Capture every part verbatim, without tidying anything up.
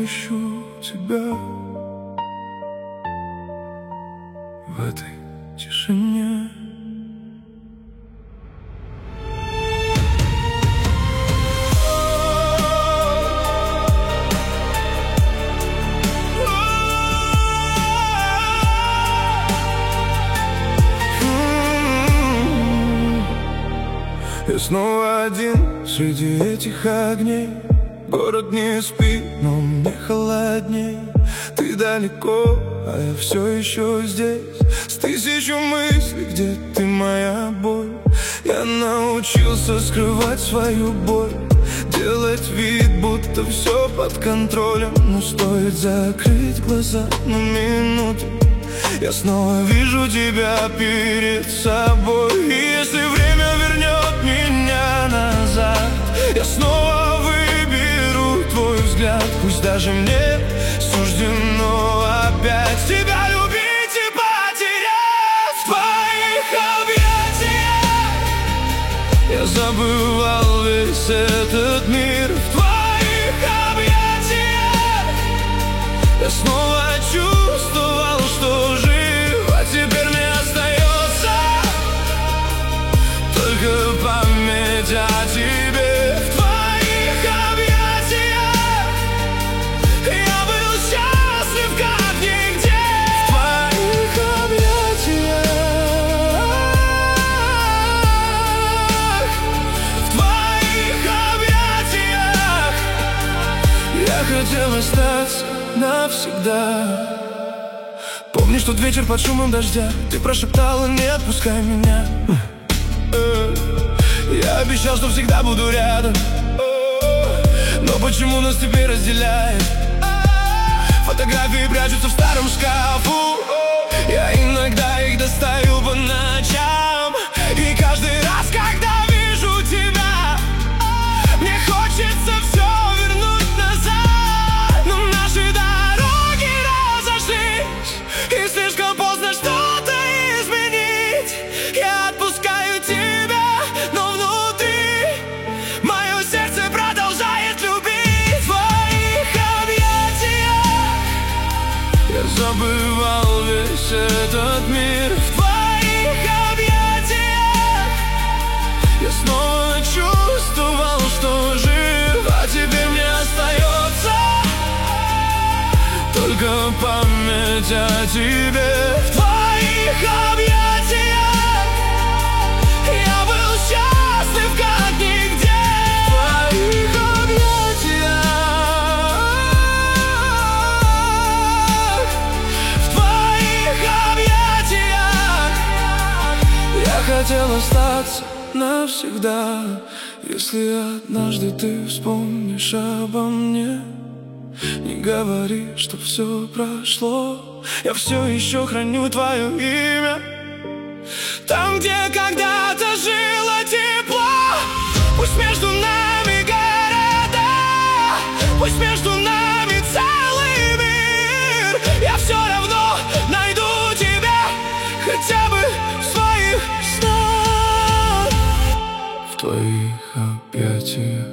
ищу тебя в этой тишине. Я снова один среди этих огней. Город не спит, но мне холодней. Ты далеко, а я все еще здесь. С тысячу мыслей, где ты моя боль. Я научился скрывать свою боль, делать вид, будто все под контролем. Но стоит закрыть глаза на минуту, я снова вижу тебя перед собой. И если время вернет меня назад, я снова выберу твой взгляд. Пусть даже мне суждено опять тебя любить и потерять в твоих объятиях. Я забывал весь этот мир в твоих объятиях. Я снова чувствовал, что жив, а теперь мне остается только память о тебе. В твоих объятиях я был счастлив как нигде. В твоих объятиях, в твоих объятиях я хотел остаться навсегда. Помнишь тот вечер под шумом дождя? Ты прошептала: не отпускай меня. Я обещал, что всегда буду рядом, но почему нас теперь разделяет? Фотографии прячутся в старом шкафу. Я иногда их достаю по ночам, и каждый раз, когда вижу тебя, мне хочется все вернуть назад. Но наши дороги разошлись, и слишком поздно что-то изменить. Я отпускаю тебя, но внутри мое сердце продолжает любить. В твоих объятиях я забывал весь этот мир. В твоих объятиях я снова чувствовал, что жив, а теперь мне остается только память о тебе. В твоих объятиях я был счастлив как нигде. В твоих объятиях, в твоих объятиях я хотел остаться навсегда. Если однажды ты вспомнишь обо мне, не говори, что все прошло. Я все еще храню твое имя там, где когда-то жило тепло. Пусть между нами города, пусть между нами целый мир, я все равно найду тебя хотя бы в своих снах. В твоих объятиях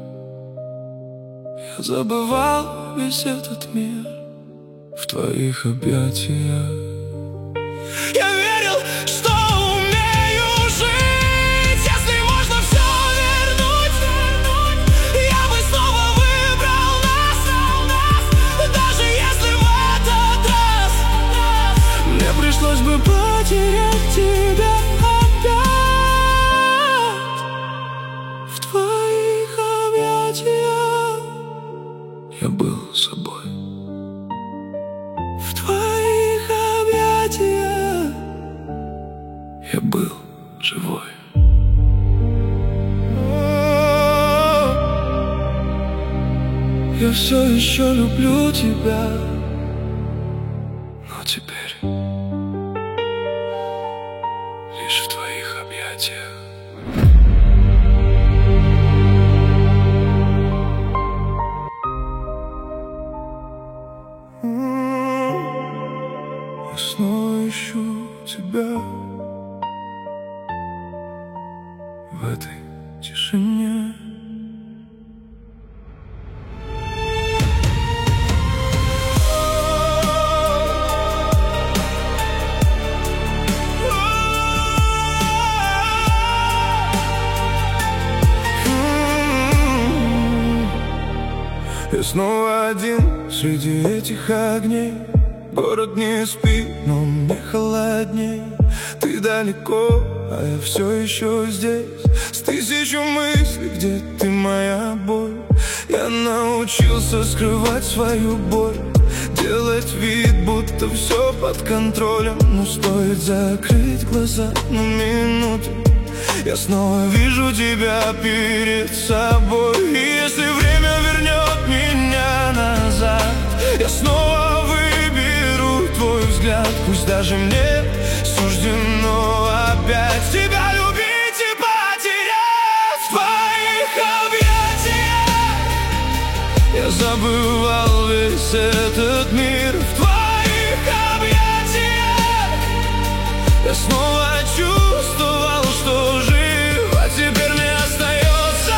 я забывал весь этот мир. В твоих объятиях я верил, что умею жить. Если можно все вернуть, я бы снова выбрал нас. Даже если в этот раз мне пришлось бы потерять тебя опять. В твоих объятиях я был собой. В твоих объятиях я был живой. Я все еще люблю тебя, но теперь лишь в твоих объятиях. Я снова ищу тебя в этой тишине. снова один среди этих огней. Город не спит, но мне холодней. Ты далеко, а я все еще здесь. С тысячу мыслей, где ты моя боль. Я научился скрывать свою боль, делать вид, будто все под контролем. Но стоит закрыть глаза на минуту, я снова вижу тебя перед собой. И если время вернет меня назад, я снова выберу твой взгляд. Пусть даже мне суждено опять тебя любить и потерять в твоих объятиях. Я забывал весь этот мир в твоих объятиях. Я снова чувствовал, что жив, а теперь мне остается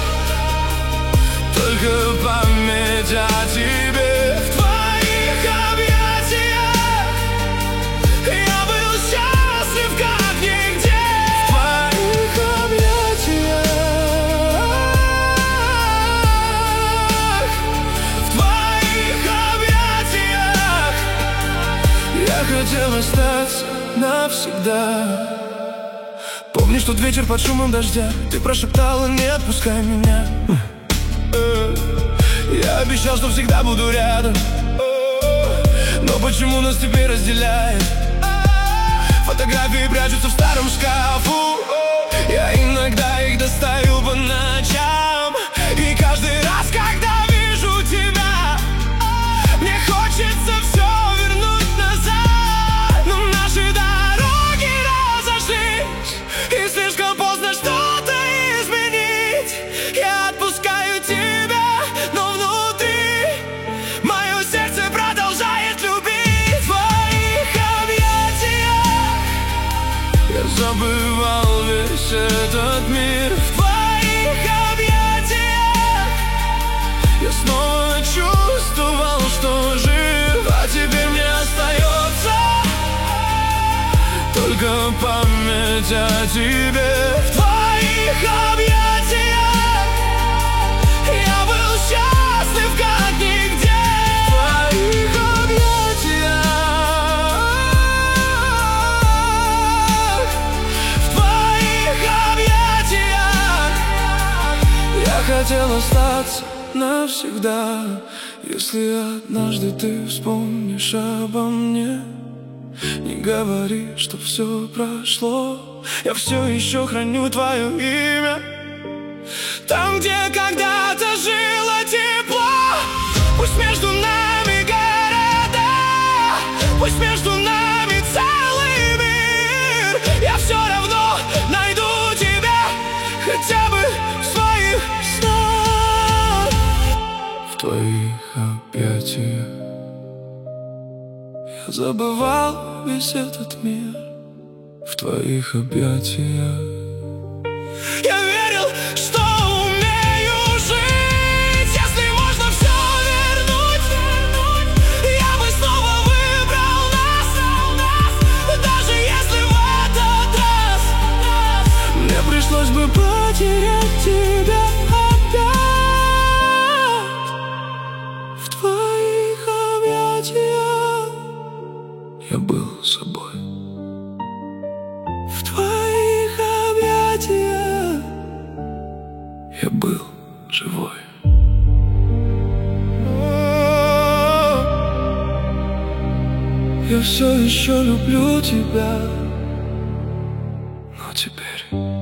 только память о тебе. В твоих объятиях я был счастлив как нигде. В твоих объятиях, в твоих объятиях я хотел остаться навсегда. Помнишь тот вечер под шумом дождя? Ты прошептала: не отпускай меня. Я обещал, что всегда буду рядом, но почему нас теперь разделяет? Фотографии прячутся в старом шкафу. Я иногда их достаю по ночам, и каждый раз, когда вижу тебя, мне хочется все вернуть назад. Но наши дороги разошлись, и слишком поздно что-то изменить. Я отпускаю тебя, но внутри мое сердце продолжает любить. В твоих объятиях я забывал весь этот мир. В твоих объятиях я снова чувствовал, что жив, а теперь мне остается только память о тебе. В твоих объятиях я был счастлив как нигде. В твоих объятиях, в твоих объятиях я хотел остаться навсегда. Если однажды ты вспомнишь обо мне, не говори, что все прошло. Я все еще храню твое имя там, где когда-то жило тепло. Пусть между нами города, пусть между нами целый мир, я все равно найду тебя хотя бы в своих снах. В твоих объятиях я забывал весь этот мир. В твоих объятиях я верил, что умею жить. Если можно все вернуть, я бы снова выбрал нас, даже если в этот раз мне пришлось бы потерять тебя опять. В твоих объятиях я был собой. В твоих объятиях я был живой. Я все еще люблю тебя, но теперь